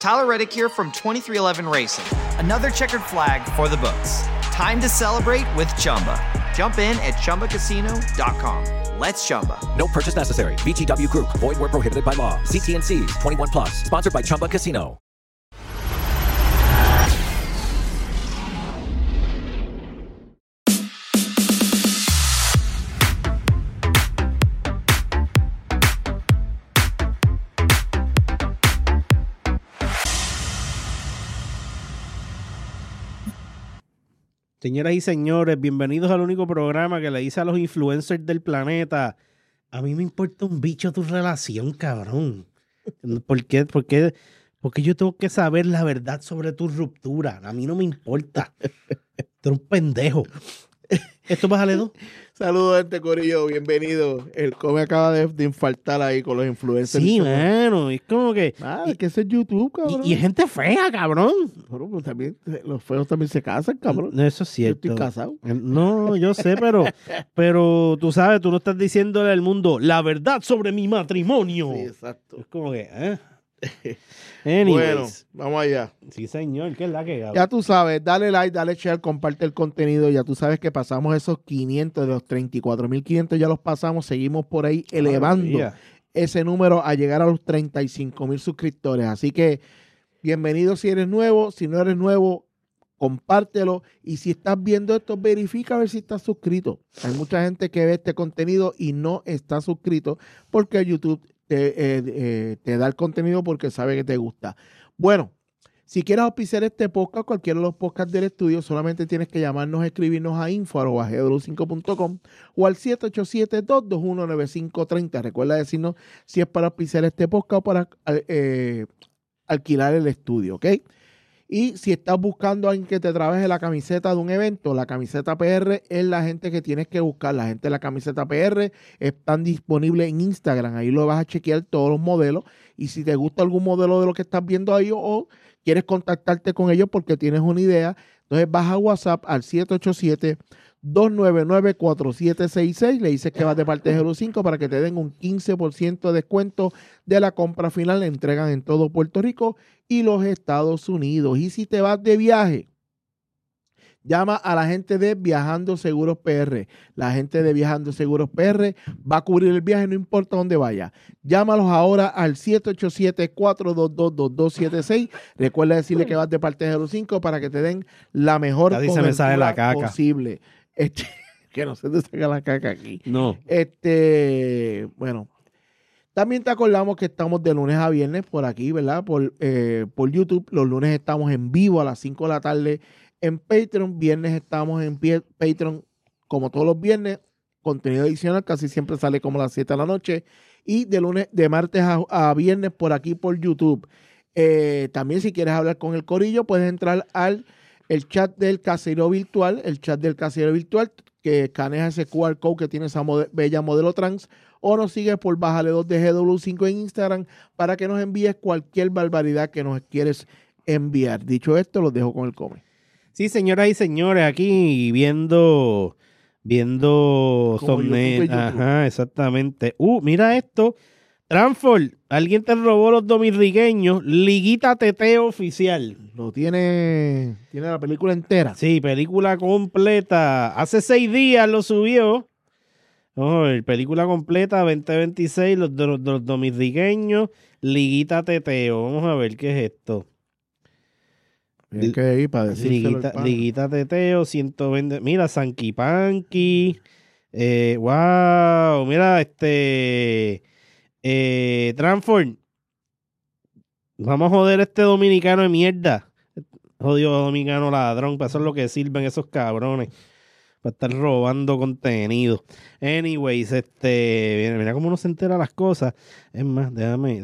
Tyler Reddick here from 23XI Racing. Another checkered flag for the books. Time to celebrate with Chumba. Jump in at ChumbaCasino.com. Let's Chumba. No purchase necessary. VGW Group. Void where prohibited by law. See T&Cs. 21 plus. Sponsored by Chumba Casino. Señoras y señores, bienvenidos al único programa que le dice a los influencers del planeta: a mí me importa un bicho tu relación, cabrón. ¿Por qué yo tengo que saber la verdad sobre tu ruptura? A mí no me importa. Tú eres un pendejo. ¿Esto pasa, Ledo? Saludos, gente, corillo, bienvenido. El Come acaba de infartar ahí con los influencers. Sí, mano, es como que... Es que ese es YouTube, cabrón. Y es gente fea, cabrón. Bueno, pues también, los feos también se casan, cabrón. No, eso es cierto. Yo estoy casado. No, yo sé, pero tú sabes, tú no estás diciéndole al mundo la verdad sobre mi matrimonio. Sí, exacto. Es como que, Anyways. Bueno, vamos allá. Sí, señor, ¿qué es la que hago? Ya tú sabes, dale like, dale share, comparte el contenido. Ya tú sabes que pasamos esos 500 de los 34,500, ya los pasamos. Seguimos por ahí elevando ese número a llegar a los 35,000 suscriptores. Así que bienvenido si eres nuevo. Si no eres nuevo, compártelo. Y si estás viendo esto, verifica a ver si estás suscrito. Hay mucha gente que ve este contenido y no está suscrito porque YouTube te da el contenido porque sabe que te gusta. Bueno, si quieres auspiciar este podcast, cualquiera de los podcasts del estudio, solamente tienes que llamarnos, escribirnos a info@gw5.com o al 787-221-9530. Recuerda decirnos si es para auspiciar este podcast o para alquilar el estudio, ¿ok? Y si estás buscando a alguien que te trabaje la camiseta de un evento, la camiseta PR es la gente que tienes que buscar. La gente de la camiseta PR están disponibles en Instagram. Ahí lo vas a chequear todos los modelos. Y si te gusta algún modelo de lo que estás viendo ahí o quieres contactarte con ellos porque tienes una idea, entonces vas a WhatsApp al 787-299-4766. Le dices que vas de parte de GW5 para que te den un 15% de descuento de la compra final. Le entregan en todo Puerto Rico y los Estados Unidos. Y si te vas de viaje, llama a la gente de Viajando Seguros PR. La gente de Viajando Seguros PR va a cubrir el viaje, no importa dónde vaya. Llámalos ahora al 787-422-2276. Recuerda decirle que vas de parte de GW5 para que te den la mejor cobertura posible. Que no se te saca la caca aquí. No. Bueno. También te acordamos que estamos de lunes a viernes por aquí, ¿verdad? Por YouTube. Los lunes estamos en vivo a las 5 de la tarde en Patreon. Viernes estamos en Patreon como todos los viernes. Contenido adicional casi siempre sale como a las 7 de la noche. Y de martes a viernes por aquí por YouTube. También si quieres hablar con el corillo, puedes entrar al el chat del Casero Virtual. El chat del Casero Virtual que escanea ese QR code que tiene esa bella modelo trans. O nos sigues por Bájale 2 de GW5 en Instagram para que nos envíes cualquier barbaridad que nos quieres enviar. Dicho esto, los dejo con el come. Sí, señoras y señores, aquí viendo YouTube. Ajá, exactamente. Mira esto. Transform, alguien te robó los dominrigueños. Liguita Teteo oficial. Tiene la película entera. Sí, película completa. Hace 6 días lo subió. Película completa, 2026, los dominrigueños, Liguita Teteo. Vamos a ver qué es esto. Que ir para Liguita Teteo, 120. Mira, Sanky Panky. Wow, mira, Transform. Vamos a joder a este dominicano de mierda. Jodido dominicano ladrón, para eso es lo que sirven esos cabrones. Para estar robando contenido. Anyways, mira cómo uno se entera las cosas. Es más, déjame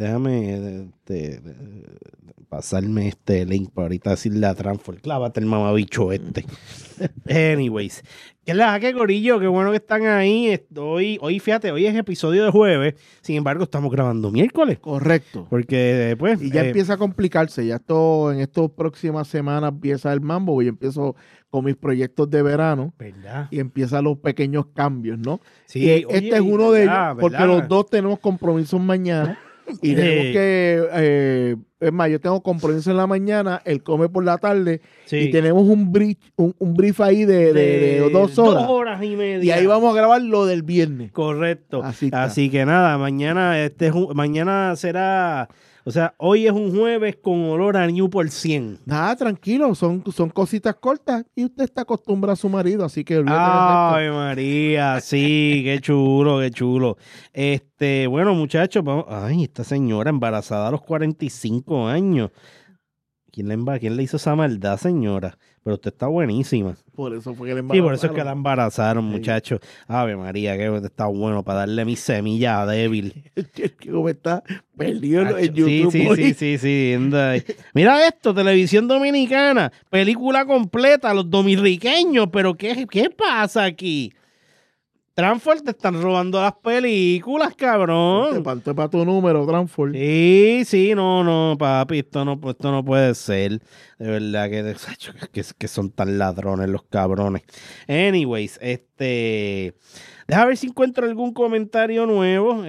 pasarme este link para ahorita decirle a Transform. Clávate el mamabicho este. Anyways. ¿Qué corillo? Qué bueno que están ahí. Hoy, fíjate, hoy es episodio de jueves. Sin embargo, estamos grabando miércoles. Correcto. Porque, pues... Y ya empieza a complicarse. Ya en estas próximas semanas empieza el mambo. Yo empiezo con mis proyectos de verano. ¿Verdad? Y empiezan los pequeños cambios, ¿no? Sí. Y este es uno de ellos. Porque los dos tenemos compromisos mañana. Y tenemos que es más, yo tengo compromiso en la mañana, él come por la tarde Sí. y tenemos un brief ahí de 2 horas. 2 horas y media. Y ahí vamos a grabar lo del viernes. Correcto. Así Así, está. que nada, mañana mañana será, o sea, hoy es un jueves con olor a Newport 100. Nada, tranquilo, son cositas cortas y usted está acostumbrado a su marido, así que olvídate del resto. Ay, María, sí, qué chulo, qué chulo. Bueno, muchachos, ay, esta señora embarazada a los 45 años. ¿Quién le hizo esa maldad, señora? Pero usted está buenísima. Por eso fue que le Sí, por eso es que la embarazaron. embarazaron, Sí. muchachos. Ave María, que está bueno para darle mi semilla débil. El chico me está perdido en Acho, YouTube. sí, hoy. sí. Anda ahí. Mira esto, televisión dominicana, película completa, los dominiqueños, pero ¿qué pasa aquí? Transform, te están robando las películas, cabrón. Te para tu número, Transform. Sí, no, papi, esto no puede ser. De verdad que son tan ladrones los cabrones. Anyways, deja ver si encuentro algún comentario nuevo.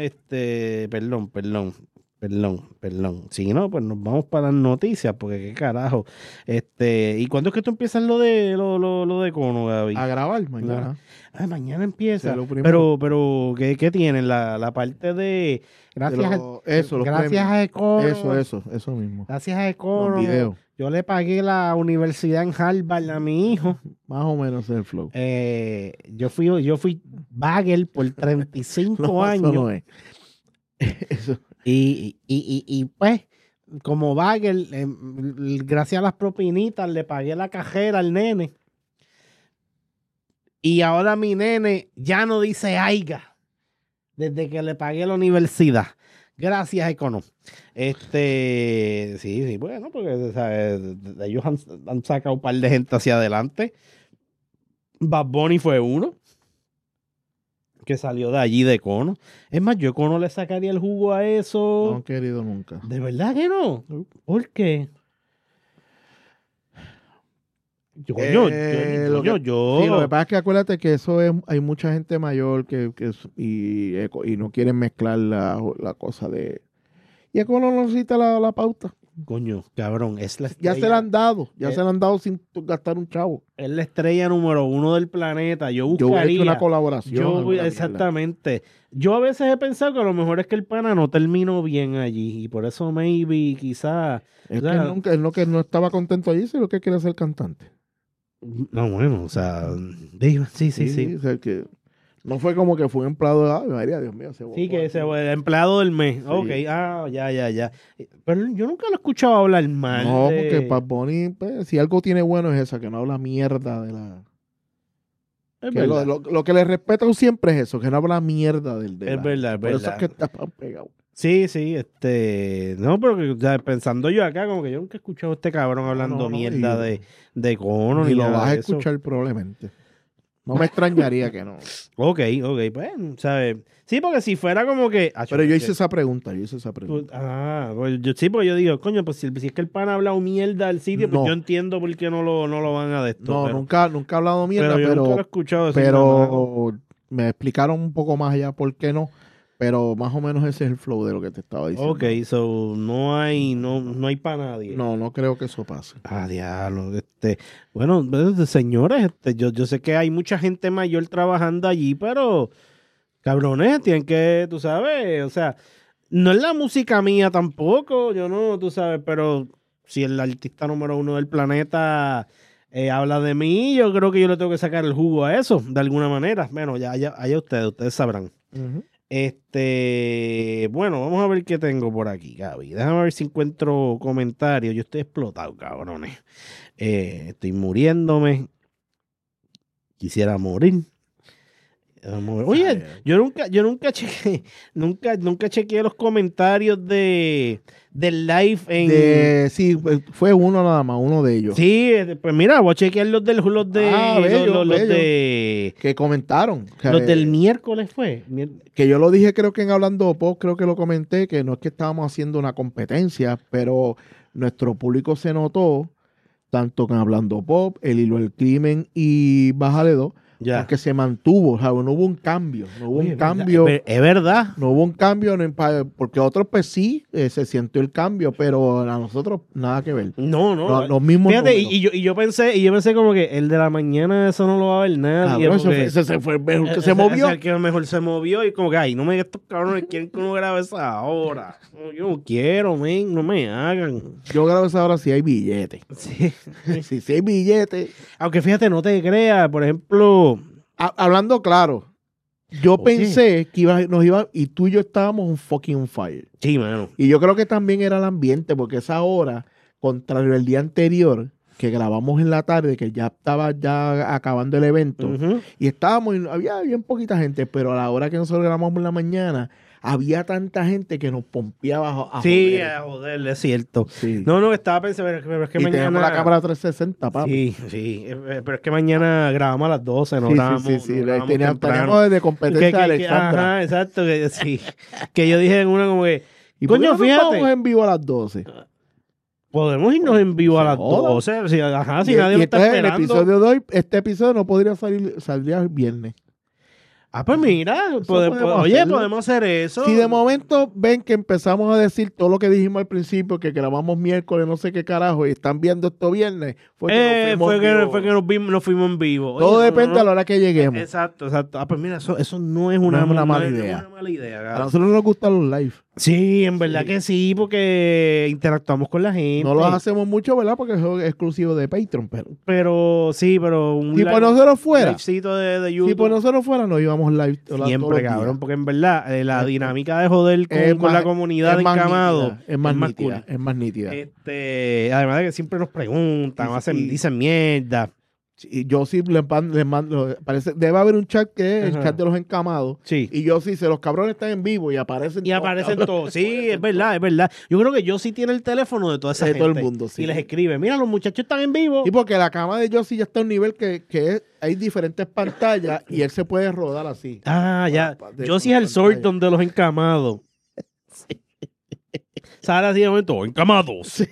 Perdón. Si no, pues nos vamos para las noticias, porque qué carajo. ¿Y cuándo es que tú empiezas lo de Cono, Gaby? A grabar mañana. Mañana empieza. Sí, lo primero. Pero ¿qué tienen? La parte de gracias Los gracias premios. a Econo. Eso mismo. Gracias a Los Econo. videos. Yo le pagué la universidad en Harvard a mi hijo. Más o menos el flow. Yo fui bagel por 35 No, años. Eso no es. Eso. Y pues, como bagel, gracias a las propinitas, le pagué la cajera al nene. Y ahora mi nene ya no dice aiga desde que le pagué la universidad. Gracias, Econo. Sí, bueno, porque ¿sabes? Ellos han sacado un par de gente hacia adelante. Bad Bunny fue uno que salió de allí de Econo. Es más, yo Econo le sacaría el jugo a eso. No han querido nunca. ¿De verdad que no? ¿Por qué? Lo que pasa es que acuérdate que hay mucha gente mayor y no quieren mezclar la cosa de... Y es como no necesita la pauta. Coño, cabrón, es la Ya estrella. se la han dado. Ya se la han dado sin gastar un chavo. Es la estrella número 1 del planeta. Yo Yo hubiera buscaría. hecho una colaboración. alguna mierda. Exactamente. Yo a veces he pensado que a lo mejor es que el pana no terminó bien allí. Y por eso maybe, quizás. Es o sea, que él no estaba contento allí, sino que quiere ser cantante. No, bueno, o sea, digo, sí. O sea, que no fue como que fue un empleado de María, Dios mío. Sí, que ese fue el empleado del mes. Sí. Ok, ya. Pero yo nunca lo he escuchado hablar mal. No, de- porque Bad Bunny, pues, si algo tiene bueno es esa, que no habla mierda de la... Es Que verdad. lo que le respeto siempre es eso, que no habla mierda del de Es la- verdad, es Por eso es verdad. que está tan pegado. Sí, no, pero que, o sea, pensando yo acá, como que yo nunca he escuchado a este cabrón hablando no, mierda y- de Cono Ni ni lo nada vas a de eso. escuchar probablemente. No me extrañaría que no. Ok, pues, ¿sabes? Sí, porque si fuera como que... Pero yo que- hice esa pregunta, pues sí, porque yo digo, coño, pues si es que el pan ha hablado mierda del sitio, pues No. yo entiendo por qué no lo van a de esto. No, pero, nunca he hablado mierda, yo nunca lo he pero, escuchado decir nada malo. pero me explicaron un poco más allá por qué no. Pero más o menos ese es el flow de lo que te estaba diciendo. Ok, so no hay para nadie. No creo que eso pase. Diablo, bueno, señores, yo sé que hay mucha gente mayor trabajando allí, pero cabrones, tienen que, tú sabes, o sea, no es la música mía tampoco, yo no, tú sabes, pero si el artista número 1 del planeta habla de mí, yo creo que yo le tengo que sacar el jugo a eso, de alguna manera. Bueno, ya ustedes sabrán. Bueno, vamos a ver qué tengo por aquí, Gaby. Déjame ver si encuentro comentarios. Yo estoy explotado, cabrones. Estoy muriéndome. Quisiera morir. Oye, yo nunca chequeé los comentarios del live en... Sí, fue uno nada más, uno de ellos. Sí, pues mira, voy a chequear los de bello. de Que comentaron. los del miércoles fue. Que yo lo dije, creo que en Hablando Pop, creo que lo comenté, que no es que estábamos haciendo una competencia, pero nuestro público se notó, tanto que en Hablando Pop, El Hilo del Crimen y Bájale 2, Ya. Aunque se mantuvo, ¿sabes? No hubo un cambio. No hubo Oye, un cambio. Es verdad. No hubo un cambio, porque otros pues sí, se sintió el cambio, pero a nosotros nada que ver. No. Los mismos Fíjate, números. yo pensé como que el de la mañana eso no lo va a ver nadie. Cabrón, porque ese fue el mejor que ese- se movió. ese es el que mejor se movió y como que, ay, no me estos cabrones quieren que uno grabe esa hora. No, yo no quiero, men, no me hagan. Yo grabo esa hora si hay billetes. Sí. Si hay billetes. Aunque fíjate, no te creas, por ejemplo... Hablando claro, yo Oye. pensé que y tú y yo estábamos un fucking on fire. Sí, mano. Y yo creo que también era el ambiente, porque esa hora, contrario al día anterior, que grabamos en la tarde, que ya estaba ya acabando el evento, Ujú. y había bien poquita gente, pero a la hora que nosotros grabamos en la mañana, había tanta gente que nos pompeaba a Sí, joder. a joder, es cierto. Sí. No, estaba pensando, pero es que Y mañana... tenemos la cámara 360, papi. Sí, pero es que mañana grabamos a las 12, no Sí, grabamos, sí. no grabamos Teníamos temprano. de competencia de Alexandra. Ajá, exacto, que sí. Que yo dije en una como que, ¿Y por qué coño, no nos vamos fíjate, en vivo a las 12? podemos irnos en vivo a las joda. 12, si nadie nos está entonces esperando. el episodio de hoy, este episodio no podría saldría el viernes. Ah, pues mira, podemos hacerlo. podemos hacer eso. Si de momento ven que empezamos a decir todo lo que dijimos al principio, que grabamos miércoles, no sé qué carajo, y están viendo esto viernes, fue que fue que nos fuimos en vivo. todo Oye, depende a la hora que lleguemos. Exacto. Ah, pues mira, eso no es una mala idea. una mala idea, A cabrón. nosotros nos gustan los live. Sí, en verdad que sí, porque interactuamos con la gente. No los hacemos mucho, ¿verdad? Porque es exclusivo de Patreon, pero Pero un si por nosotros fuera, livecito de YouTube. si por nosotros fuera, nos íbamos live todos los Siempre, días. cabrón, porque en verdad la dinámica de joder Es con la más- comunidad de es más encamados nítida, es más nítida, cool. es más nítida. Además de que siempre nos preguntan, dicen mierda. Y yo sí les mando, debe haber un chat que es el Ajá. chat de los encamados. Sí. Y yo sí, los cabrones están en vivo y aparecen Y todos, aparecen cabrón. todos. Sí, es verdad. Yo creo que Yossi tiene el teléfono de toda esa De gente. todo el mundo, sí. Y les escribe, mira, los muchachos están en vivo. Y porque la cama de Josie ya está a un nivel hay diferentes pantallas y él se puede rodar así. Ah, ya. De- Yossi es el pantalla. Sordon de los encamados. Sale así de momento, encamados.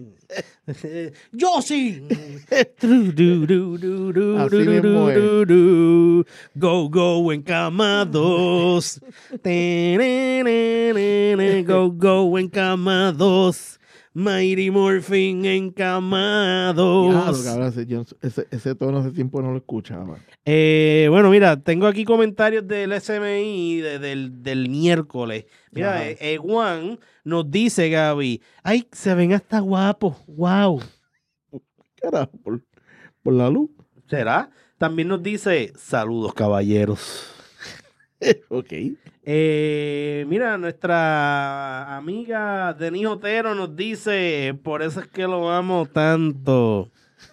Yossi. Así mismo es. Go, encamados. Go, encamados. Mighty Morphin encamados. Claro, cabrón, ese tono hace tiempo no lo escuchaba. Bueno, mira, tengo aquí comentarios del SMI del miércoles. Mira, Ajá. Juan nos dice, Gaby, ay, se ven hasta guapos, wow. Carajo, por la luz. ¿Será? También nos dice, saludos, caballeros. Ok. Mira, nuestra amiga Denise Otero nos dice, por eso es que lo amo tanto.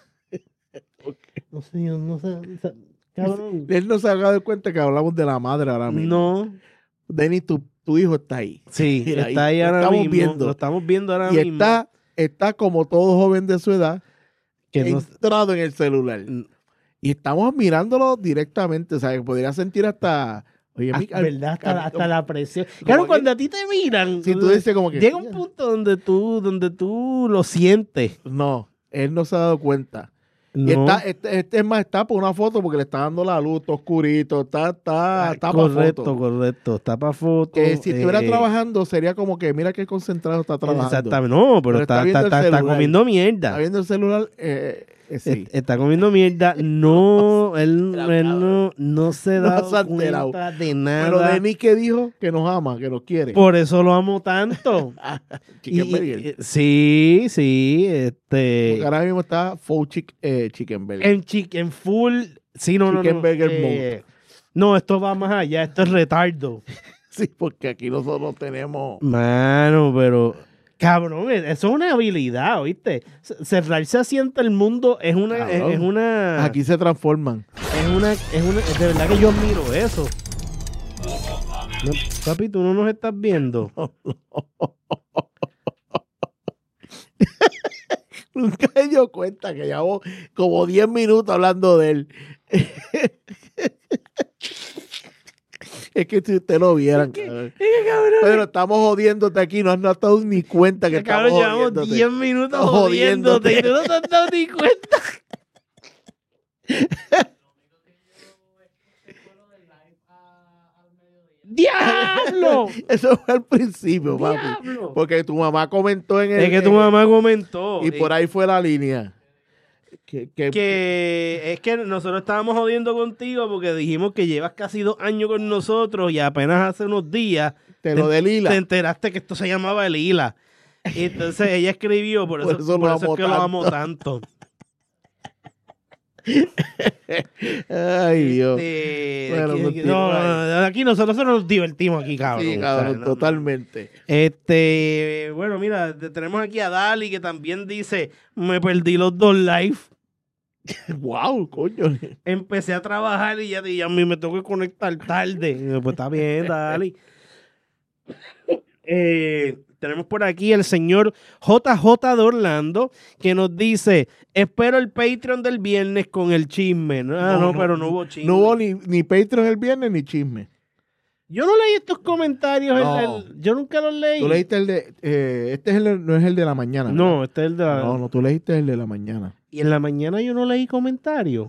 No sé, cabrón. Él no se ha dado cuenta que hablamos de la madre ahora mismo. No, Denis, tu hijo está ahí. sí, Mira, está ahí lo ahora estamos mismo. viendo. Lo estamos viendo ahora Y mismo. está como todo joven de su edad, Que no- entrado en el celular. Y estamos mirándolo directamente. O sea, que podría sentir hasta... Oye, ¿verdad? Hasta la presión. como Claro, que- cuando a ti te miran, Si tú dices como que... llega un punto donde tú lo sientes. No, él no se ha dado cuenta. No. Y está, es más, está por una foto porque le está dando la luz, está oscurito, está para correcto, foto. correcto. Está para foto. Que si estuviera trabajando sería como que mira qué concentrado está trabajando. Exactamente. No, pero Pero está está, viendo el está celular. comiendo Está mierda. viendo el celular, sí. Está comiendo mierda. No, él no se No da se ha enterado. cuenta de Pero nada. Denis que dijo que nos ama, que nos quiere. Por eso lo amo tanto. Chicken Y- Burger. sí. Porque ahora mismo está full Chicken Burger. En full. Sí, no. Chicken burger mode. No, esto va más allá. Esto es retardo. Sí, porque aquí nosotros tenemos... Mano, pero. Cabrón, eso es una habilidad, ¿oíste? Cerrarse así ante el mundo es una. Cabrón. Es una. Aquí se transforman. De verdad que yo admiro eso. No, papi, tú no nos estás viendo. Nunca me dio cuenta que llevamos como 10 minutos hablando de él. Es que si usted lo vieran, cabrón. Pero estamos jodiéndote aquí, no has dado ni cuenta que estamos Cabrón, llevamos jodiéndote. 10 minutos Jodiéndote. jodiéndote y tú no te has dado ni cuenta. ¡Diablo! Eso fue al principio, papi. ¡Diablo! Porque tu mamá comentó en el... Es que tu mamá comentó. Y por ahí fue la línea. Que es que nosotros estábamos jodiendo contigo porque dijimos que llevas casi 2 años con nosotros y apenas hace unos días Te lo de Lila. te enteraste que esto se llamaba Lila. Y entonces ella escribió, por eso es que lo amo tanto. Ay, Dios. Bueno, aquí nosotros nos divertimos aquí, cabrón. Sí, cabrón, totalmente. Bueno, mira, tenemos aquí a Dali que también dice, me perdí los 2 live. Wow, coño. Empecé a trabajar y ya a mí me tengo que conectar tarde. Pues está bien, Dali. Tenemos por aquí el señor JJ de Orlando que nos dice, espero el Patreon del viernes con el chisme. Pero no hubo chisme. No hubo ni Patreon el viernes ni chisme. Yo no leí estos comentarios. No. Yo nunca los leí. Tú leíste el de... no es el de la mañana, ¿verdad? No, este es el de la... No, tú leíste el de la mañana. Y en la mañana yo no leí comentarios.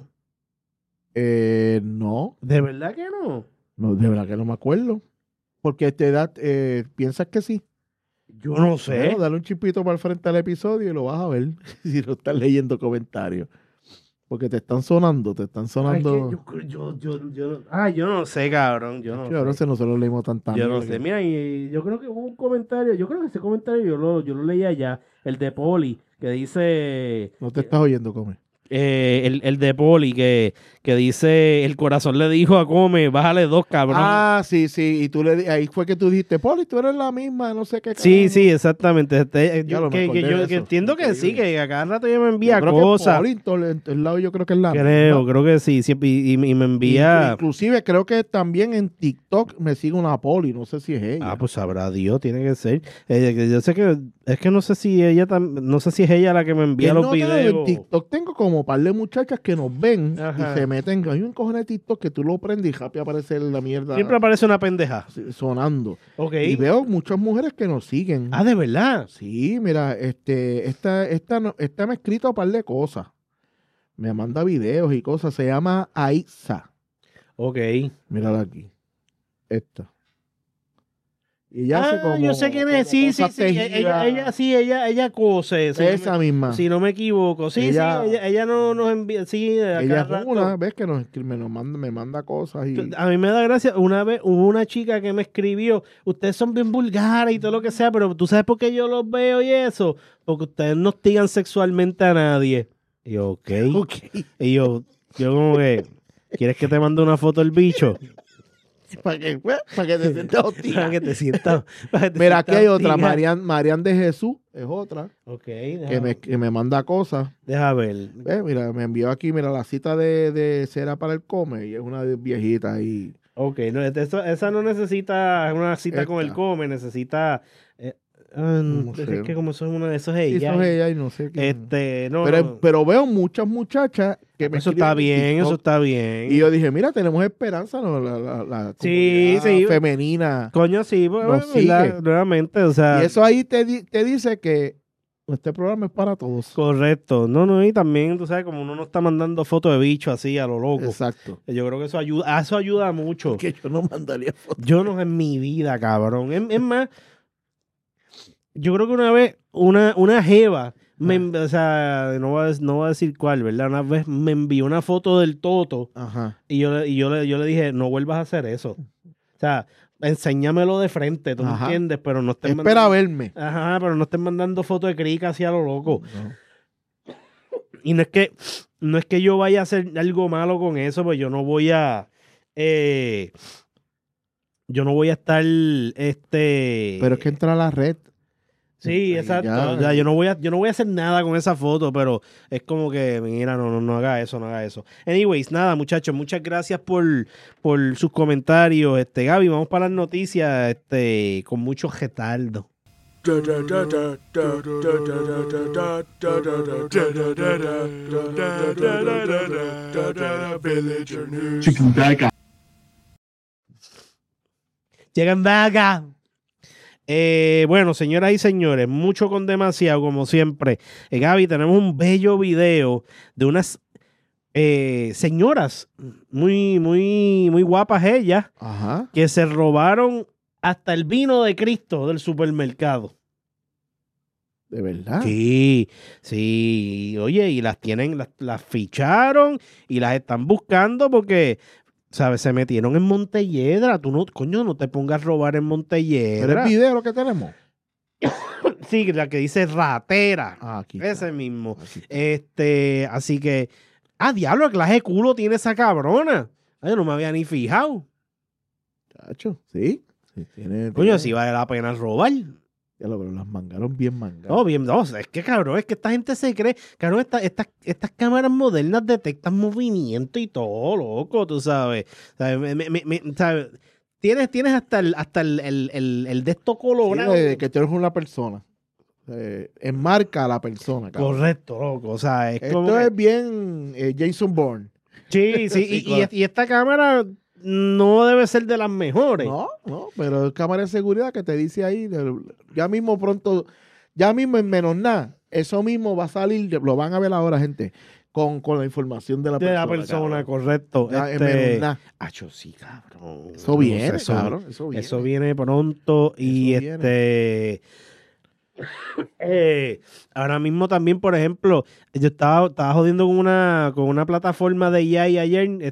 No. ¿De verdad que no? No, de verdad que no me acuerdo. Porque piensas que sí. Yo no sé. Bueno, dale un chipito para el frente al episodio y lo vas a ver si no estás leyendo comentarios. Porque te están sonando. Ay, que yo no sé, cabrón. Yo no Ahora sé. se nosotros leímos tantas. Yo no sé. Mira, y yo creo que hubo un comentario. Yo creo que ese comentario yo lo leí allá. El de Poli, que dice... No te estás oyendo, Come. El de Poli, que dice, el corazón le dijo a Come, bájale 2, cabrón. Ah, sí. Y ahí fue que tú dijiste, Poli, tú eres la misma, no sé qué. Sí, exactamente. Yo me acordé de eso. entiendo que sí, que a cada rato ella me envía Yo creo cosas. Que Poli, en todos lados yo creo que es la Creo que sí. Y me envía... Inclusive creo que también en TikTok me sigue una Poli, no sé si es ella. Ah, pues sabrá Dios, tiene que ser. Yo sé que, es que no sé si no sé si es ella la que me envía los videos. En TikTok tengo como un par de muchachas que nos ven Ajá. y se meten. Hay un cojón de TikTok que tú lo prendes y rápido aparece la mierda. Siempre aparece una pendeja. Sonando. Ok. Y veo muchas mujeres que nos siguen. Ah, ¿de verdad? Sí, mira, esta me ha escrito un par de cosas. Me manda videos y cosas. Se llama Aiza. Ok. Mírala aquí. Esta. Y ella hace como... yo sé quién es. Sí. Ella cose. Esa misma. Si no me equivoco. Sí, ella no nos envía. Sí, ella es una vez que me manda cosas. Y... A mí me da gracia. Una vez hubo una chica que me escribió, ustedes son bien vulgares y todo lo que sea, pero ¿tú sabes por qué yo los veo y eso? Porque ustedes no hostigan sexualmente a nadie. Y yo, ok. Y yo como que, ¿quieres que te mande una foto del bicho? Para que te sientas hostia. Para que te sientas. Mira, aquí hay otra. Marian de Jesús es otra. Ok. Que me manda cosas. Deja ver. Mira, me envió aquí, mira, la cita de cera para el Come. Y es una viejita ahí. Ok, no, esa no necesita una cita con el Come, necesita... no sé. Es que como eso es una de esas ella. Sí, eso es ella y no sé qué. No, pero veo muchas muchachas que me eso está bien, eso está bien. Y yo dije, mira, tenemos esperanza, ¿no? La sí, femenina. Coño, sí, nuevamente, o sea. Y eso ahí te dice que este programa es para todos. Correcto. No, y también, tú sabes, como uno no está mandando fotos de bicho así a lo loco. Exacto. Yo creo que eso ayuda mucho. Que yo no mandaría fotos. Yo no en mi vida, cabrón. Es más, yo creo que una vez una jeva, o sea, no voy a decir cuál, ¿verdad? Una vez me envió una foto del toto. Ajá. Y yo le dije, no vuelvas a hacer eso. O sea, enséñamelo de frente, ¿tú me entiendes? Pero no estés Espera verme. Ajá, pero no estés mandando fotos de crica así a lo loco. No. Y no es que yo vaya a hacer algo malo con eso, pues yo no voy a estar Pero es que entra a la red. Sí, exacto. O sea, yo no voy a hacer nada con esa foto, pero es como que, mira, no haga eso, no haga eso. Anyways, nada, muchachos, muchas gracias por sus comentarios. Gaby, vamos para las noticias, con mucho retardo. Llegan vaga. Bueno, señoras y señores, mucho con demasiado, como siempre. Gaby, tenemos un bello video de unas señoras muy, muy, muy guapas ellas Ajá. que se robaron hasta el vino de Cristo del supermercado. De verdad. Sí, sí. Oye, y las tienen, las ficharon y las están buscando porque, ¿sabes? Se metieron en Montelledra. Tú no, coño, no te pongas a robar en Pero Montelledra. el video lo que tenemos. Sí, la que dice ratera. Ah, aquí está. Ese mismo. Aquí está. Así que, diablo, ¿qué clase de culo tiene esa cabrona? Ay, yo no me había ni fijado. Chacho, sí. Sí, Coño, si vale la pena robar. Ya lo, pero las mangaron bien mangadas. No, bien, no, es que cabrón, es que esta gente se cree, cabrón, estas cámaras modernas detectan movimiento y todo, loco, tú sabes. ¿Sabes? ¿Sabes? Tienes hasta el de esto colorado. Sí, de que tú eres una persona. Enmarca a la persona, cabrón. Correcto, loco. O sea, es como. Esto que- es bien Jason Bourne. Sí, sí, Sí, claro. y esta cámara no debe ser de las mejores. No, pero es cámara de seguridad que te dice ahí, ya mismo pronto, ya mismo en menos nada, eso mismo va a salir, lo van a ver ahora, gente, con la información de la De persona. la persona, cabrón. correcto. Ya en menos nada. Acho, sí, cabrón. Eso viene, Eso- cabrón, eso viene. Eso viene pronto y Eso viene. ahora mismo también, por ejemplo, yo estaba jodiendo con una plataforma de AI ayer,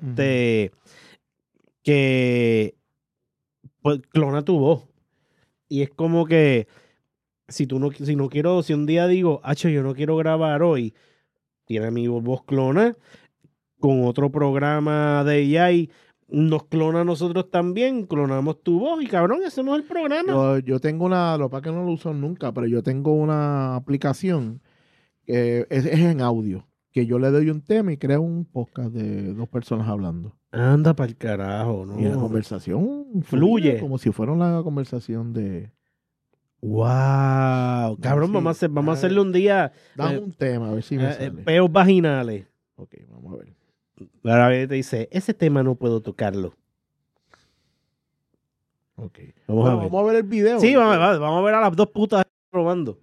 que pues, clona tu voz. Y es como que si un día digo, yo no quiero grabar hoy, tiene mi voz clona con otro programa de AI. Nos clona a nosotros también, clonamos tu voz y cabrón, hacemos el programa. Yo tengo lo que pasa es que no lo uso nunca, pero yo tengo una aplicación que es en audio, que yo le doy un tema y creo un podcast de dos personas hablando. Anda para el carajo, ¿no? Y la conversación Fluye. como si fuera una conversación de... Wow, cabrón, sí. vamos a hacerle un día Dame un tema, a ver si me sale. peos vaginales. Ok, vamos a ver. Ahora te dice, ese tema no puedo tocarlo. Ok. Vamos a ver. Vamos a ver el video. Sí, vamos a ver a las dos putas robando.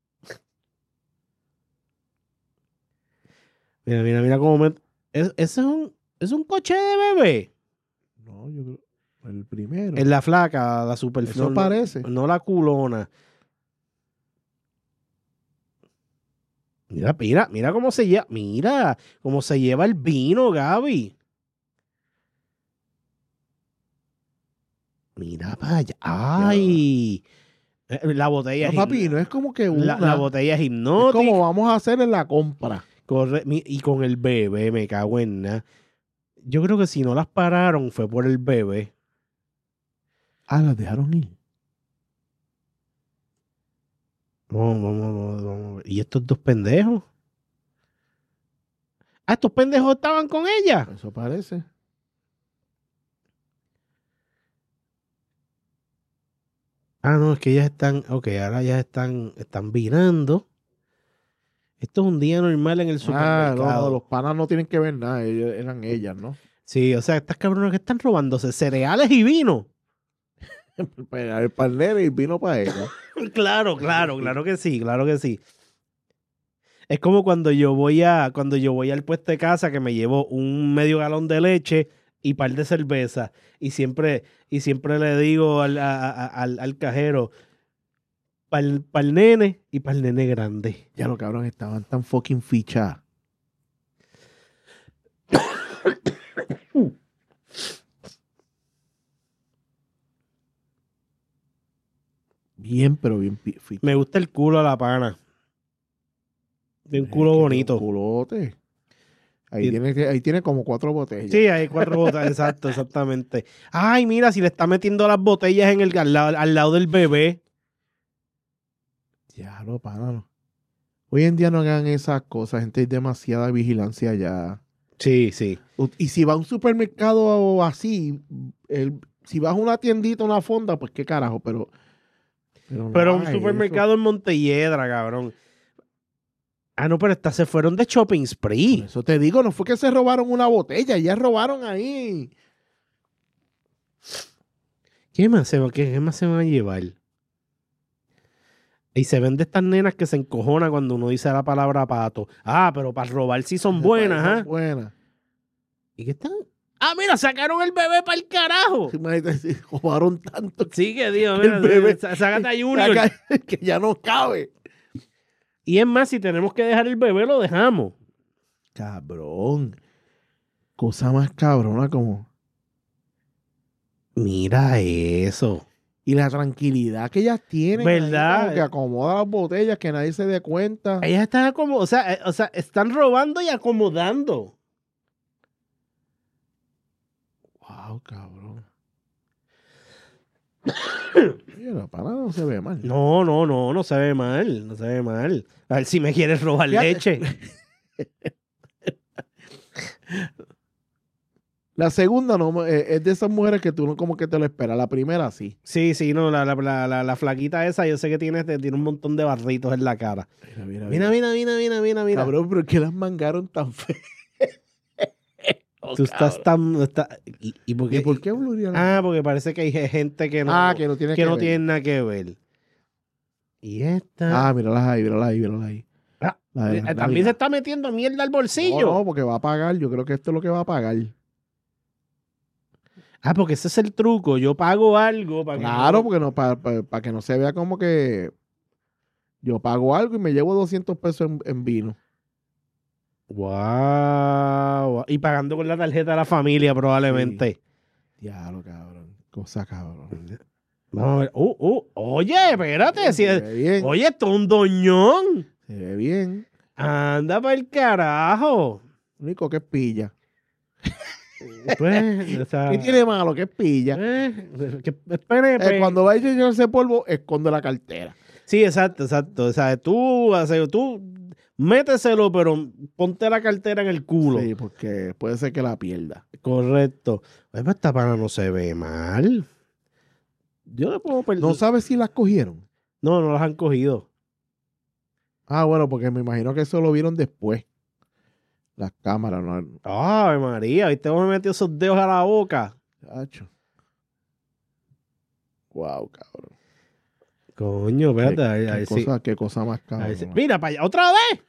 Mira cómo ese es un coche de bebé. No, yo creo... El primero. Es la flaca, la super Eso parece. No la culona. Mira cómo se lleva. Mira cómo se lleva el vino, Gaby. Mira para allá. Ay. La botella No, es papi, no es como que una... la botella es es hipnótica. como vamos a hacer en la compra. Y con el bebé, me cago en nada. Yo creo que si no las pararon fue por el bebé. Ah, las dejaron ir. Vamos a ver. ¿Y estos dos pendejos? Estos pendejos estaban con ella. Eso parece. No, es que ellas están, ahora ya están virando. Esto es un día normal en el supermercado. No, los panas no tienen que ver nada, eran ellas, ¿no? Sí, o sea, estas cabronas que están robándose cereales y vino. El panero y vino para ella. Claro que sí, claro que sí. Es como cuando yo voy al puesto de casa que me llevo un medio galón de leche y par de cerveza y siempre le digo al cajero para el nene y para el nene grande. Ya los cabrones estaban tan fucking fichados. Bien, pero bien fichados. Me gusta el culo a la pana. De un culo bonito. Un culote. Ahí Y- tiene como 4 botellas. Sí, hay 4 botellas, exactamente. Ay, mira, si le está metiendo las botellas al lado del bebé. Ya lo pana. Hoy en día no hagan esas cosas, gente, hay demasiada vigilancia ya. Sí, sí. Y si va a un supermercado así, si vas a una tiendita, una fonda, pues qué carajo, pero no Pero un hagan supermercado en Montelledra, cabrón. No, pero estas se fueron de shopping eso. spree. Por eso te digo, no fue que se robaron una botella, ya robaron ahí. ¿Qué más se van a llevar? Y se ven de estas nenas que se encojona cuando uno dice la palabra pato. Pero para robar sí son buenas, Son ¿ah? buenas. ¿Y qué están? ¡Ah, mira! ¡Sacaron el bebé para el carajo! Imagínate si robaron tanto Sí, que Dios, El mira, bebé. sácate a Junior. que ya no cabe. Y es más, si tenemos que dejar el bebé, lo dejamos. Cabrón. Cosa más cabrona como... Mira eso. Y la tranquilidad que ellas tienen. ¿Verdad? Ahí, como que acomoda las botellas, que nadie se dé cuenta. Ellas están como, o sea, están robando y acomodando. Wow, cabrón. Oye, la pana no se ve mal. No se ve mal, no se ve mal. A ver si me quieres robar Fíjate. leche. La segunda no es de esas mujeres que tú no como que te lo esperas. La primera sí. Sí, no, la flaquita esa, yo sé que tiene un montón de barritos en la cara. Mira. Cabrón, pero ¿qué las mangaron tan feas? Tú estás tan... ¿Y por qué? ¿Y por qué Gloria? Ah, porque parece que hay gente que no, que no tiene que no ver. tiene nada que ver. Y esta... Ah, míralas ahí. Ah, La de las también se nalgas. está metiendo mierda al bolsillo. No, porque va a pagar. Yo creo que esto es lo que va a pagar. Ah, porque ese es el truco. Yo pago algo para Claro, porque no para que no se vea como que yo pago algo y me llevo 200 pesos en vino. Wow. Y pagando con la tarjeta de la familia probablemente. Diablo, cabrón. Cosa cabrón. Vamos a ver. Oye, espérate. Se ve bien. Oye, esto es un doñón. Se ve bien. Anda para el carajo. Lo único que es pilla. Pues, o sea, ¿Qué tiene malo? Que es pilla. que es PNP. Cuando va a echarse polvo, esconde la cartera. Sí, exacto. O sea, tú méteselo, pero ponte la cartera en el culo. Sí, porque puede ser que la pierda. Correcto. Pues esta pana no se ve mal. Yo le puedo perder. ¿No sabes si las cogieron? No las han cogido. Ah, bueno, porque me imagino que eso lo vieron después. Las cámaras, ¿no? Ay, María, ¿viste cómo me metió esos dedos a la boca? Chacho. Wow, cabrón. Coño, espérate. ahí sí. Qué cosa más cabrón. Ahí sí. Mira, para allá. ¡Otra vez!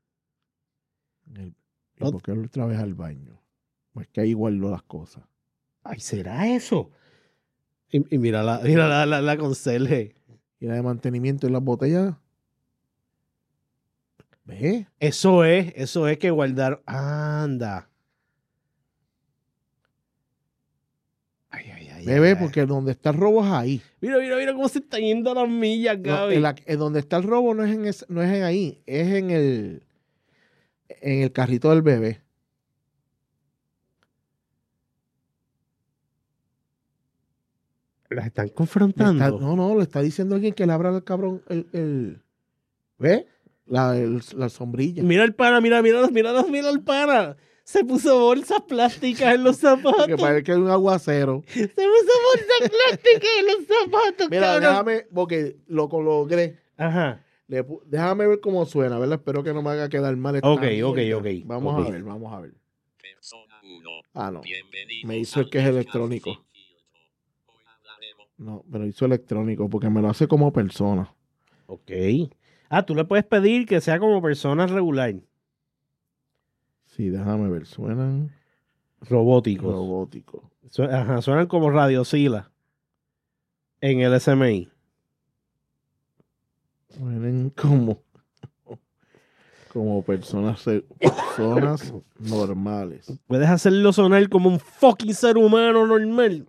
¿Y por qué otra vez al baño? Pues que ahí guardó las cosas. Ay, ¿será eso? Y mira la conserje. Y la de mantenimiento en las botellas. ¿Ves? Eso es que guardar. Anda. Ay. Bebé, porque donde está el robo es ahí. Mira cómo se están yendo las millas, Gaby. En donde está el robo no es en ahí, es en el carrito del bebé. Las están confrontando. Le está diciendo alguien que le abra al cabrón ¿ves? La sombrilla. Mira el pana, mira el pana. Se puso bolsas plásticas en los zapatos. Que parece que es un aguacero. Se puso bolsas plásticas en los zapatos, Mira, cabrón. déjame, porque lo logré. Ajá. Déjame ver cómo suena, ¿verdad? Espero que no me haga quedar mal esta Ok. mierda. Vamos Ok. a ver. Persona 1. Ah, no. Bienvenidos Me hizo el al que es podcast electrónico. sin filtro. Hoy hablaremos No, pero hizo electrónico porque me lo hace como persona. Ok. Ah, tú le puedes pedir que sea como persona regular. Sí, déjame ver. Suenan Robóticos. robóticos. Suenan como radiosila en el SMI. Suenan como personas normales. Puedes hacerlo sonar como un fucking ser humano normal.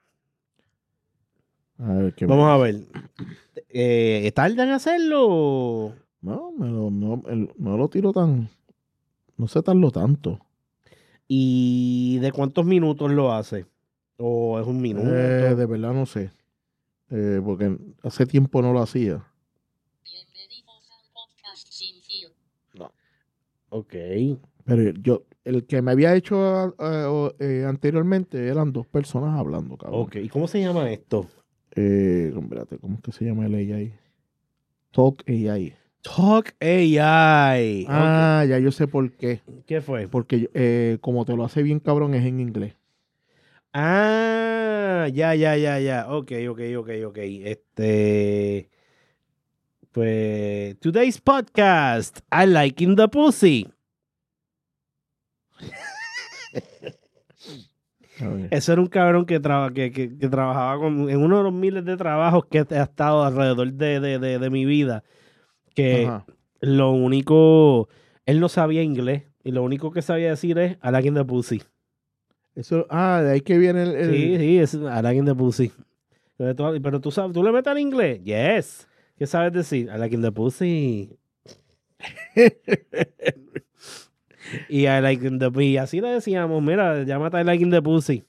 A ver, ¿qué Vamos me a ver. ¿Tardan en hacerlo? No, no lo tiro tan... No sé tarlo tanto. ¿Y de cuántos minutos lo hace? ¿O es un minuto? De verdad no sé. Porque hace tiempo no lo hacía. Bienvenidos al podcast sin filtro. Ok. Pero el que me había hecho anteriormente eran dos personas hablando, cabrón. Ok. ¿Y cómo se llama esto? Espérate, ¿cómo es que se llama el AI? Talk AI. Talk AI. Ah, ya yo sé por qué. Ok. ¿Qué fue? Porque como te lo hace bien cabrón es en inglés. Ah, ya. Ok. Pues, today's podcast, I liking the pussy. Eso era un cabrón que trabajaba en uno de los miles de trabajos que ha estado alrededor de mi vida. Que Ajá. lo único, él no sabía inglés y lo único que sabía decir es I like in the pussy. Eso, de ahí que viene el... Sí, es I like in the pussy. Pero tú sabes, ¿tú le metes al inglés? Yes. ¿Qué sabes decir? I like in the pussy. Y I like in the pussy. Y así le decíamos, mira, llámate I like in the pussy.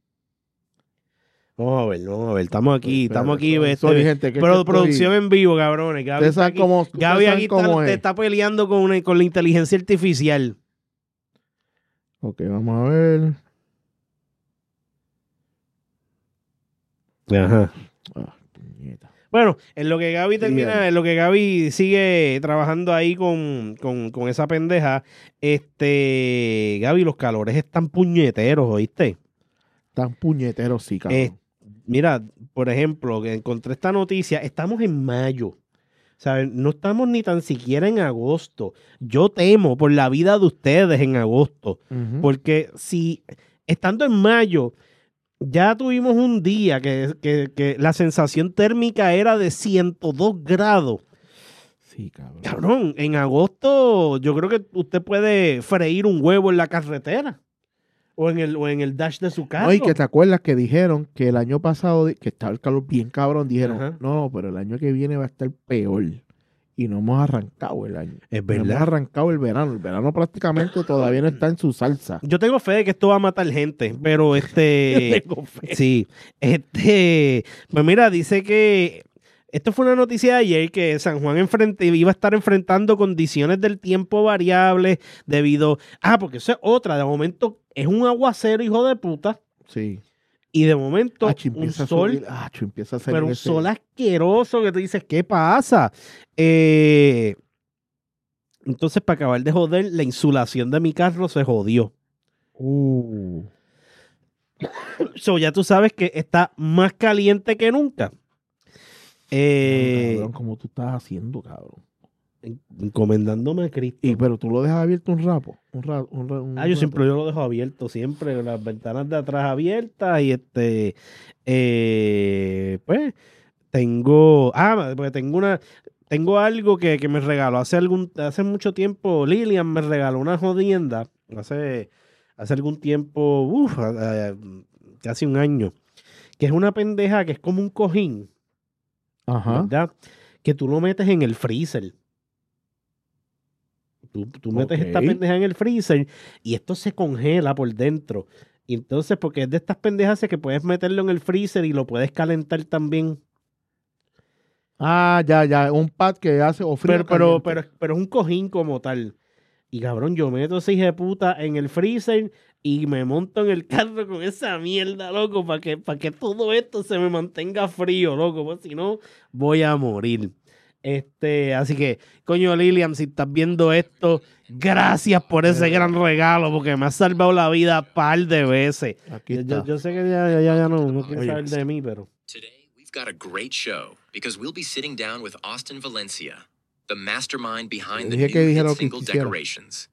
Vamos a ver, estamos aquí, Sorry, gente, que producción en vivo, cabrones. Gaby, Ustedes saben cómo, Gaby aquí te está peleando con la inteligencia artificial. Ok, vamos a ver. Ajá. Puñeta. Bueno, en lo que Gaby termina, Bien. en lo que Gaby sigue trabajando ahí con esa pendeja, Gaby, los calores están puñeteros, ¿oíste? Tan puñeteros, sí, cabrón. Mira, por ejemplo, que encontré esta noticia, estamos en mayo. ¿Sabes? No estamos ni tan siquiera en agosto. Yo temo por la vida de ustedes en agosto. Ujú. Porque si estando en mayo, ya tuvimos un día que la sensación térmica era de 102 grados. Sí, cabrón. Cabrón, en agosto yo creo que usted puede freír un huevo en la carretera. O en el dash de su carro. No, y que te acuerdas que dijeron que el año pasado, que estaba el calor bien cabrón, dijeron, Ajá. no, pero el año que viene va a estar peor. Y no hemos arrancado el año. Es No verdad. hemos arrancado el verano. El verano prácticamente todavía no está en su salsa. Yo tengo fe de que esto va a matar gente, pero Tengo fe. sí, pues mira, dice que esto fue una noticia de ayer que San Juan iba a estar enfrentando condiciones del tiempo variables debido, porque eso es otra, de momento es un aguacero, hijo de puta, Sí. y de momento Acho, un empieza a sol, subir. Empieza a salir pero un ese- sol asqueroso que tú dices, ¿qué pasa? Entonces, para acabar de joder, la insulación de mi carro se jodió. So, ya tú sabes que está más caliente que nunca. Cabrón, como tú estás haciendo, cabrón. Encomendándome a Cristo. Pero tú lo dejas abierto un rato. Yo siempre lo dejo abierto, siempre las ventanas de atrás abiertas y pues tengo, porque tengo algo que me regaló hace mucho tiempo. Lilian me regaló una jodienda hace algún tiempo, casi un año, que es una pendeja que es como un cojín, Ajá. ¿verdad? Que tú lo metes en el freezer. Tú metes esta Ok. pendeja en el freezer y esto se congela por dentro. Y entonces, porque es de estas pendejas que puedes meterlo en el freezer y lo puedes calentar también. Ya. Un pad que hace o frío Pero caliente. es un cojín como tal. Y cabrón, yo meto ese hijo de puta en el freezer y me monto en el carro con esa mierda, loco, para que todo esto se me mantenga frío, loco, porque si no, voy a morir. Así que, coño, Lilian, si estás viendo esto, gracias por ese gran regalo, porque me has salvado la vida par de veces. Aquí está. Yo sé que ya no quiere Oye. saber de mí, pero... Today, we've got a great show because we'll be sitting down with Austin Valencia, the mastermind behind the Dije que new dijera hit lo que single quisiera. Decorations.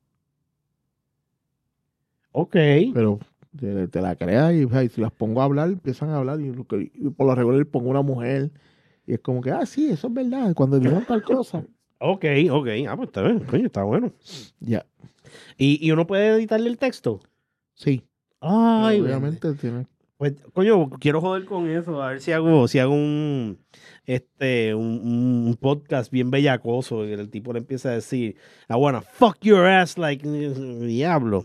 Ok. Pero te la creas y si las pongo a hablar, empiezan a hablar y por lo regular pongo una mujer y es como que, sí, eso es verdad, cuando dijeron tal cosa. Ok. Pues está bien, coño, está bueno. Ya, ¿Y uno puede editarle el texto? sí. Ay, Obviamente tiene... pues, coño, quiero joder con eso, a ver si hago un podcast bien bellacoso y el tipo le empieza a decir, I wanna fuck your ass like diablo.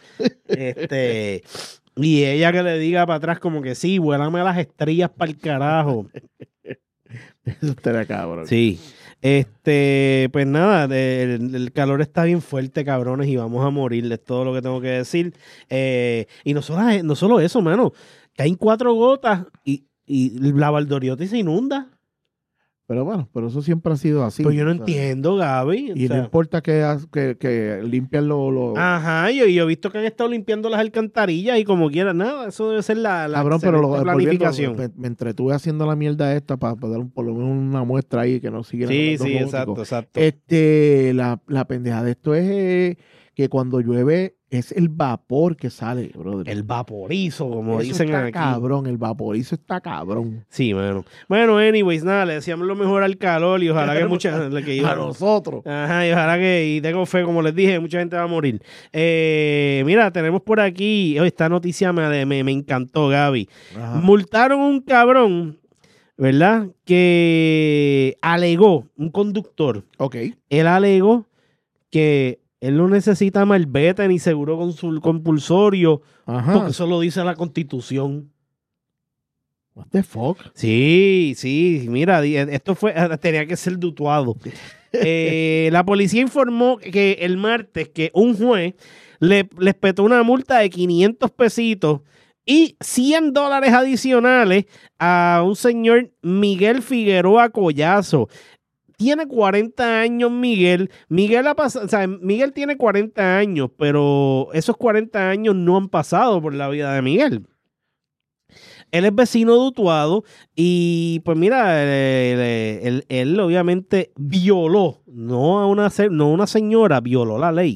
Y ella que le diga para atrás como que sí, vuélame a las estrellas para el carajo. Eso estaría cabrón. Sí. Pues nada, el calor está bien fuerte, cabrones, y vamos a morir, es todo lo que tengo que decir. Y no solo eso, mano. Caen 4 gotas y la Valdoriotti se inunda. Pero bueno, pero eso siempre ha sido así. Pues yo no o sea, entiendo, Gaby. Y o sea, no importa que limpian lo... Ajá, yo he visto que han estado limpiando las alcantarillas y como quiera, nada, eso debe ser la Cabrón, pero excelente planificación. me entretuve haciendo la mierda esta para dar por lo menos una muestra ahí que no siguiera. Sí, hablando sí, robótico. exacto. La pendeja de esto es que cuando llueve es el vapor que sale, brother. El vaporizo, como Eso dicen está aquí. cabrón, el vaporizo está cabrón. Sí, mano. Bueno, anyways, nada, le decíamos lo mejor al calor y ojalá que mucha... A nosotros. Ajá, y ojalá que, y tengo fe, como les dije, mucha gente va a morir. Mira, tenemos por aquí, esta noticia me encantó, Gaby. Ajá. Multaron a un cabrón, ¿verdad? Que alegó, un conductor, Ok. él alegó que él no necesita malvete ni seguro compulsorio, Ajá. porque eso lo dice la Constitución. What the fuck? Sí, mira, esto tenía que ser dutuado. La policía informó que el martes que un juez les petó una multa de 500 pesitos y $100 adicionales a un señor Miguel Figueroa Collazo. Tiene 40 años Miguel. Miguel tiene 40 años, pero esos 40 años no han pasado por la vida de Miguel. Él es vecino de Utuado y pues mira, él obviamente violó, no una señora, violó la ley.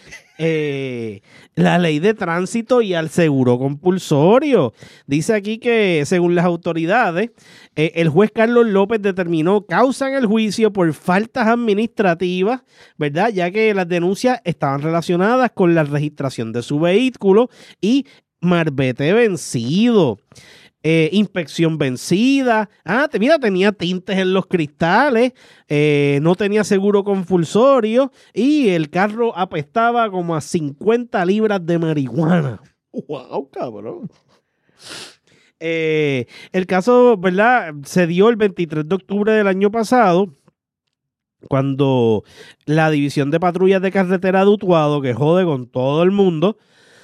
La ley de tránsito y al seguro compulsorio. Dice aquí que según las autoridades, el juez Carlos López determinó causa en el juicio por faltas administrativas, ¿verdad? Ya que las denuncias estaban relacionadas con la registración de su vehículo y marbete vencido. Inspección vencida. Mira, tenía tintes en los cristales, no tenía seguro compulsorio y el carro apestaba como a 50 libras de marihuana. Wow, cabrón. El caso, ¿verdad? Se dio el 23 de octubre del año pasado, cuando la División de Patrullas de Carretera de Utuado, que jode con todo el mundo,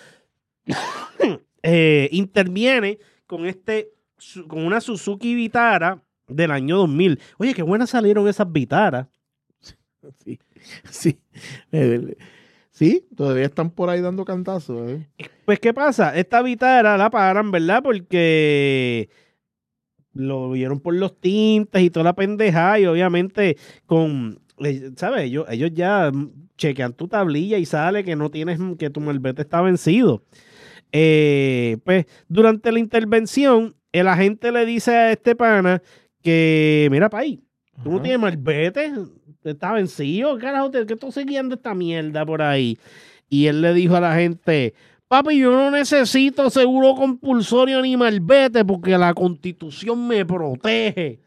interviene con una Suzuki Vitara del año 2000. Oye, qué buenas salieron esas Vitaras. Sí, sí. Sí, todavía están por ahí dando cantazos. Pues, ¿qué pasa? Esta Vitara la paran, ¿verdad? Porque lo vieron por los tintes y toda la pendejada y obviamente ¿sabes? Ellos ya chequean tu tablilla y sale que no tienes, que tu malvete está vencido. Pues durante la intervención el agente le dice a este pana que mira, país, tú no tienes malvete, está vencido, carajo, ¿qué estás siguiendo esta mierda por ahí? Y él le dijo a la gente: papi, yo no necesito seguro compulsorio ni malvete porque la Constitución me protege.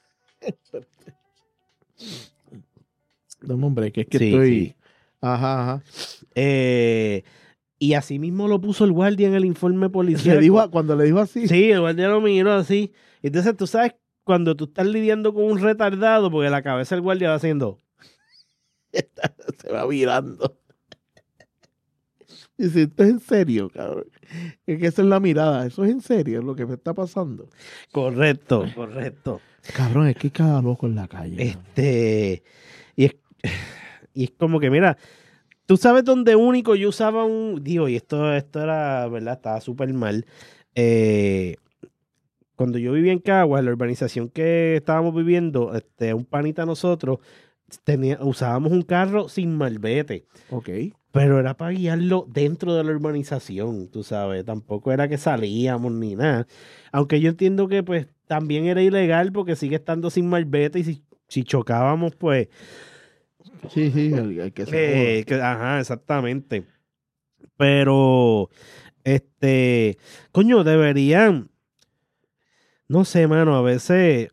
Dame un break, es que Sí, estoy... sí. Ajá. Y así mismo lo puso el guardia en el informe policial. Cuando le dijo así. Sí, el guardia lo miró así. Entonces, tú sabes, cuando tú estás lidiando con un retardado, porque la cabeza del guardia va haciendo... Se va virando. Dice, esto es en serio, cabrón. Es que esa es la mirada. Eso es en serio, es lo que me está pasando. Correcto. Cabrón, es que hay cada loco en la calle. Y es como que, mira, tú sabes dónde único yo usaba y esto era, ¿verdad? Estaba súper mal. Cuando yo vivía en Caguas, la urbanización que estábamos viviendo, un panita nosotros, usábamos un carro sin malvete. Ok. Pero era para guiarlo dentro de la urbanización, tú sabes. Tampoco era que salíamos ni nada. Aunque yo entiendo que pues también era ilegal porque sigue estando sin malvete y si chocábamos, pues... Sí, hay que ser. Ajá, exactamente. Pero, coño, deberían... No sé, mano, a veces...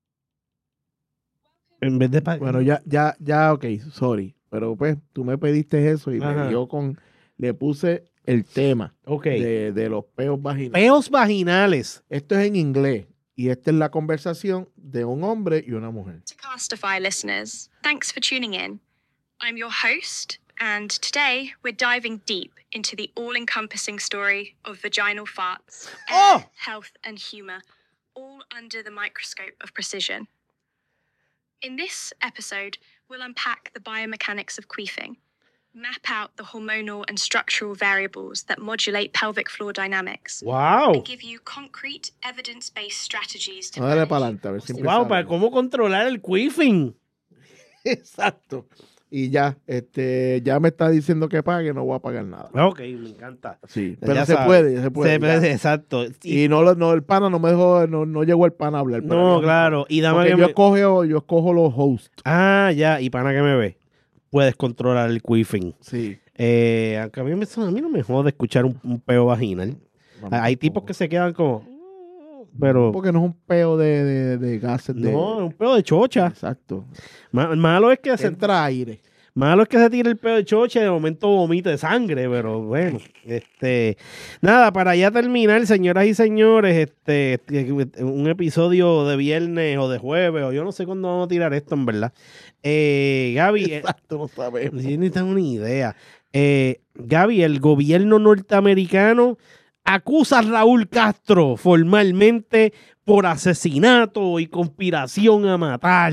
En vez de... Bueno, ya, ok, sorry. Pero pues, tú me pediste eso y Ajá. le puse el tema Ok. de los peos vaginales. Peos vaginales. Esto es en inglés y esta es la conversación de un hombre y una mujer. To Castify listeners, thanks for tuning in. I'm your host, and today we're diving deep into the all-encompassing story of vaginal farts, air, health, and humor, all under the microscope of precision. In this episode, we'll unpack the biomechanics of queefing, map out the hormonal and structural variables that modulate pelvic floor dynamics, Wow. and give you concrete, evidence-based strategies to Dale manage para adelante, a ver si or empieza. Wow, para cómo controlar el queefing. Exacto. Y ya me está diciendo que pague, no voy a pagar nada. Ok, me encanta. Sí, Ya pero se sabes. puede. Se puede, exacto. Y no, el pana no me dejó, no llegó el pana a hablar. No, claro. Y dame Porque que yo escojo los hosts. Ah, ya. Y pana que me ve. Puedes controlar el quiffing. Sí. Aunque a mí no me jode escuchar un peo vaginal. Hay tipos que se quedan como... Pero... Porque no es un peo de gases. No, es un peo de chocha. Exacto. Malo es que Entra aire. Malo es que se tire el pedo de chocha y de momento vomite sangre, pero bueno, nada, para ya terminar, señoras y señores, un episodio de viernes o de jueves, o yo no sé cuándo vamos a tirar esto, en verdad. Gaby, Exacto, no sabemos. yo ni tengo ni idea. Gaby, el gobierno norteamericano acusa a Raúl Castro formalmente por asesinato y conspiración a matar.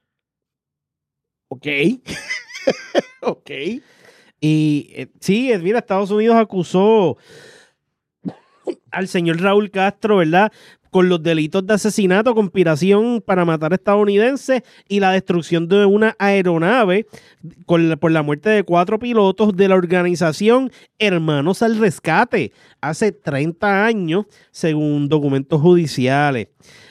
Ok. Ok. Y sí, mira, Estados Unidos acusó al señor Raúl Castro, ¿verdad?, con los delitos de asesinato, conspiración para matar estadounidenses y la destrucción de una aeronave por la muerte de 4 pilotos de la organización Hermanos al Rescate hace 30 años, según documentos judiciales.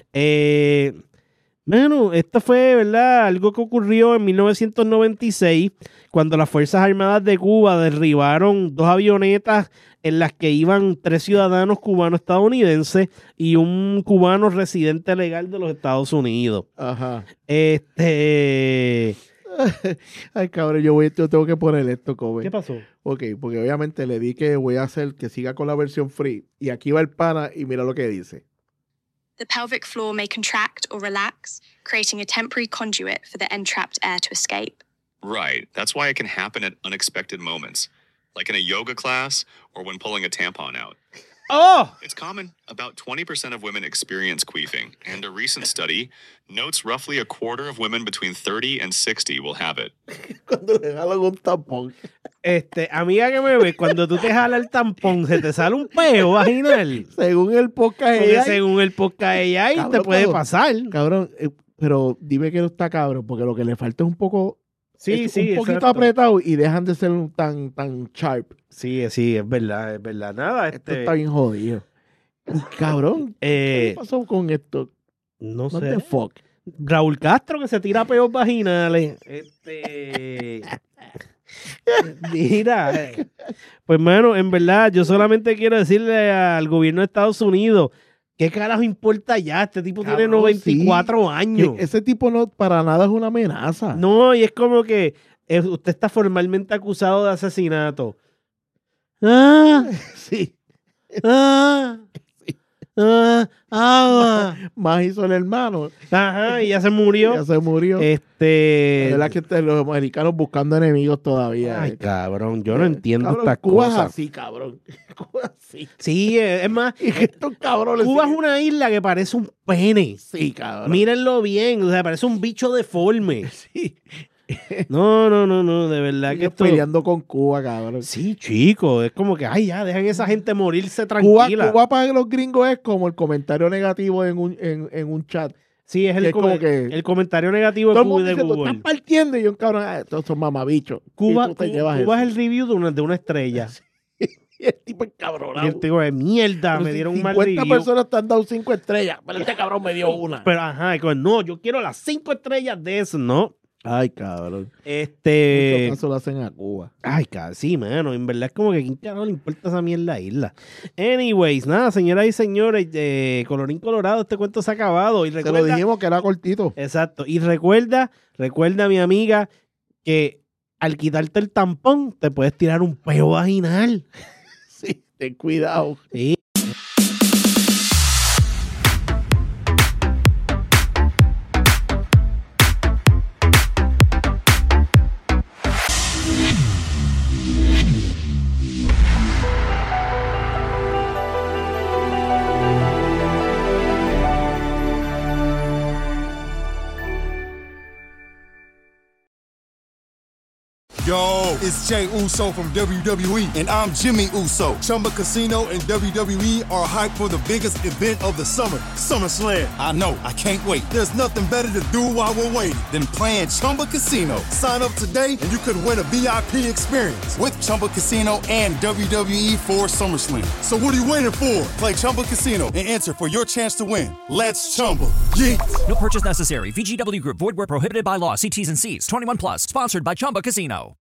Bueno, esto fue, ¿verdad?, algo que ocurrió en 1996, cuando las Fuerzas Armadas de Cuba derribaron 2 avionetas en las que iban 3 ciudadanos cubanos estadounidenses y un cubano residente legal de los Estados Unidos. Ajá. ¿Qué Ay, cabrón, yo tengo que poner esto, Kobe. pasó? Ok, porque obviamente le di que voy a hacer que siga con la versión free. Y aquí va el pana y mira lo que dice. The pelvic floor may contract or relax, creating a temporary conduit for the entrapped air to escape. Right. That's why it can happen at unexpected moments, like in a yoga class or when pulling a tampon out. ¡Oh! It's common. About 20% of women experience queefing, and a recent study notes roughly a quarter of women between 30 and 60 will have it. Cuando le jalan un tampón. Amiga que me ve, cuando tú te jalas el tampón, se te sale un peo vaginal. Según el podcast Porque AI, según el podcast ella ahí te Cabrón, puede pero- pasar. cabrón, pero dime que no está cabrón, porque lo que le falta es un poco, Sí, un poquito exacto. apretado y dejan de ser tan sharp. Sí, es verdad, es verdad. Nada, Esto está bien jodido. Y cabrón, ¿qué pasó con esto? no What sé. the fuck? Raúl Castro que se tira peos vaginales. Mira, pues mano, en verdad, yo solamente quiero decirle al gobierno de Estados Unidos, ¿qué carajo importa ya? Este tipo tiene Cabrón, 94 años. Que ese tipo no para nada es una amenaza. No, y es como que usted está formalmente acusado de asesinato. Sí. Agua. Más hizo el hermano. Ajá, y ya se murió. Ya se murió. La verdad que los americanos buscando enemigos todavía. Ay, cabrón, yo no entiendo Cabrón, estas Cuba cosas. es así, cabrón. Cuba es así. Sí, es más, Y que estos cabrones. Cuba es siguen- una isla que parece un pene. Sí, cabrón. Mírenlo bien, o sea, parece un bicho deforme. Sí. No, de verdad que Siguen esto... peleando con Cuba, cabrón. Sí, chico, es como que, ay, ya, dejan a esa gente morirse Cuba, tranquila. Cuba para los gringos es como el comentario negativo en un chat. Sí, es que el, es como que- el comentario negativo Todo de el mundo Cuba y de dice, tú Google. estás partiendo. Y yo, cabrón, estos son mamabichos. Cuba, Y tú te llevas Cuba es eso. el review de una estrella. Y el tipo Y encabronado. el tipo de mierda, Pero me si dieron un mal 50 review. personas te han dado 5 estrellas. Pero este cabrón me dio una. Pero ajá, y como, no, yo quiero las 5 estrellas de eso, ¿no? Ay, cabrón. Mucho caso lo hacen a Cuba. Ay, sí, mano, en verdad es como que a quién carajo le importa esa mierda isla. Anyways, nada, señoras y señores, colorín colorado, este cuento se ha acabado. Y Se recuerda, lo dijimos que era cortito. exacto, y recuerda, mi amiga, que al quitarte el tampón te puedes tirar un peo vaginal. Sí, ten cuidado. Sí. Yo Yo, it's Jay Uso from WWE, and I'm Jimmy Uso. Chumba Casino and WWE are hyped for the biggest event of the summer, SummerSlam. I know, I can't wait. There's nothing better to do while we're waiting than playing Chumba Casino. Sign up today and you could win a VIP experience with Chumba Casino and WWE for SummerSlam. So what are you waiting for? Play Chumba Casino and enter for your chance to win. Let's Chumba. Yeah. No purchase necessary. VGW Group. Void where prohibited by law. See T's and C's. 21 plus. Sponsored by Chumba Casino.